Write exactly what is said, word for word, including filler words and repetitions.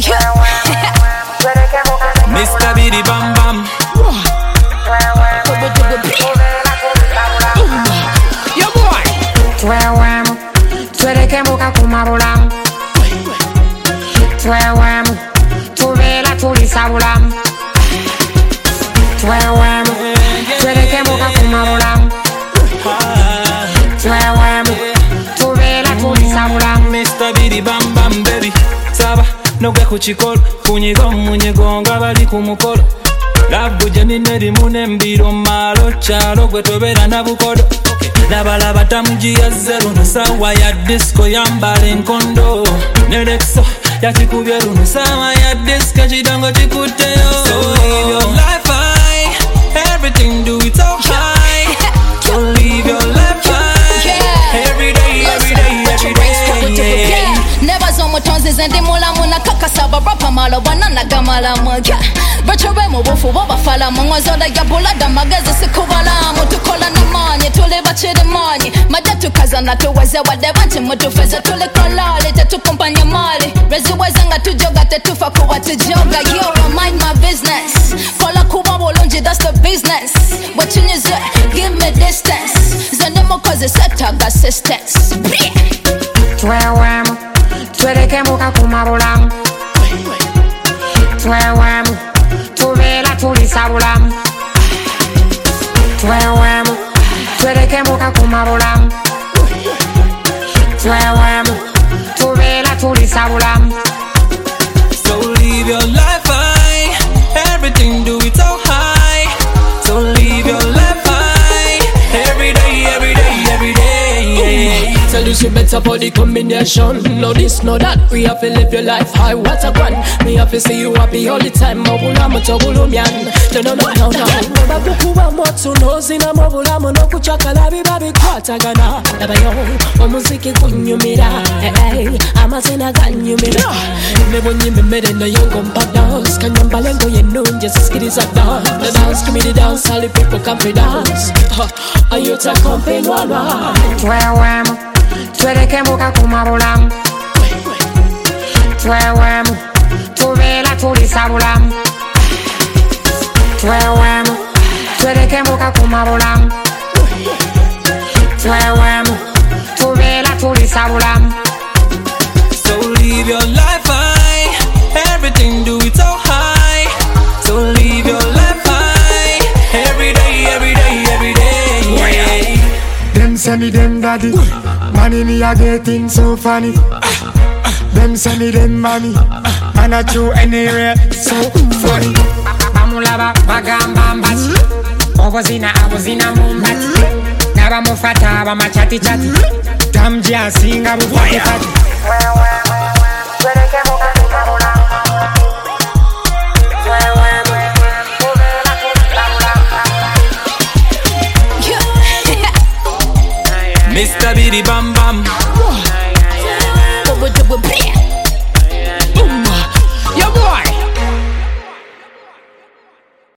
Mister Bidi Bam Bam. Yo boy. Twewemu, tweleke muka kumabulamu. Twewemu, tubela tulisabulamu. Twewemu, tweleke muka kumabulamu. Twewemu, tubela tulisabulamu. Mister Bidi Bam Bam baby. Saba, noge kuchikolo. Kunyigo munyigo nga bali kumukolo. Labu jeni neri mune mbiro malo. Chalo gwe tobera na bukodo. Labalaba tamujia zero nusawa ya disco yambale nkondo. Nelexo ya chikubye runusawa ya disco chidongo chikuteyo. So live your life high, everything do it so high. So live your life high, every day, every day, every day, yeah. Never zo mutonzi zendi mula muna kakasaba rapa malo banana gamala mwaga. Bachobe mu bufu bobafala mwangozola ya bulada magezi sikubala mutukola na manye tule bachiri manye majatu kazana tuweze wade banti mutufeze tule kolali tetukumpanya mali rezi wezanga tujoga tetufa kuwa tujoga. Yo, mind my business kola kuwa bolonji, that's the business. What you need, give me distance zanemo cause setaga assistance. Twewemu, tweleke muka kumabulamu. Twewemu, tubela tulisabulamu. Twewemu, tweleke muka kumabulamu. Twewemu, tubela tulisabulamu. So live your life high, everything do it so high. So live your life high, every day, every day, every day. Tell you she better for the combination. No this, no that. We have to live your life high. What a grand. Me have to see you happy all the time. Mobula motobulu myan. No no no no no. Neba bukuwa motu nozina mobula mono kuchakala bibabi kwata gana. Neba yo omuziki kunyumira. Hey amazina ganyumira. Nebo nyime mede na yongo mpadas. Kanyamba lengo yenunje siskiriza dance. The dance give me the dance. All the people come for dance. Ayuta company wana. Twewemu, tweleke muka kumabulamu. Twewemu, tubela tulisabulamu. Twewemu, tweleke muka kumabulamu. Twewemu, tubela tulisabulamu. So live your life high, everything do it so high. So live your life high, every day, every day, every day. Them send me them daddy, money me a getting so funny. Them send me them money, and I chew anywhere so funny. Bamulaba bagamba mbati, obozina abozina mumbati. Naba mufata bama chati chati, tamjia singa bufati fati. Mister Bidi Bam Bam.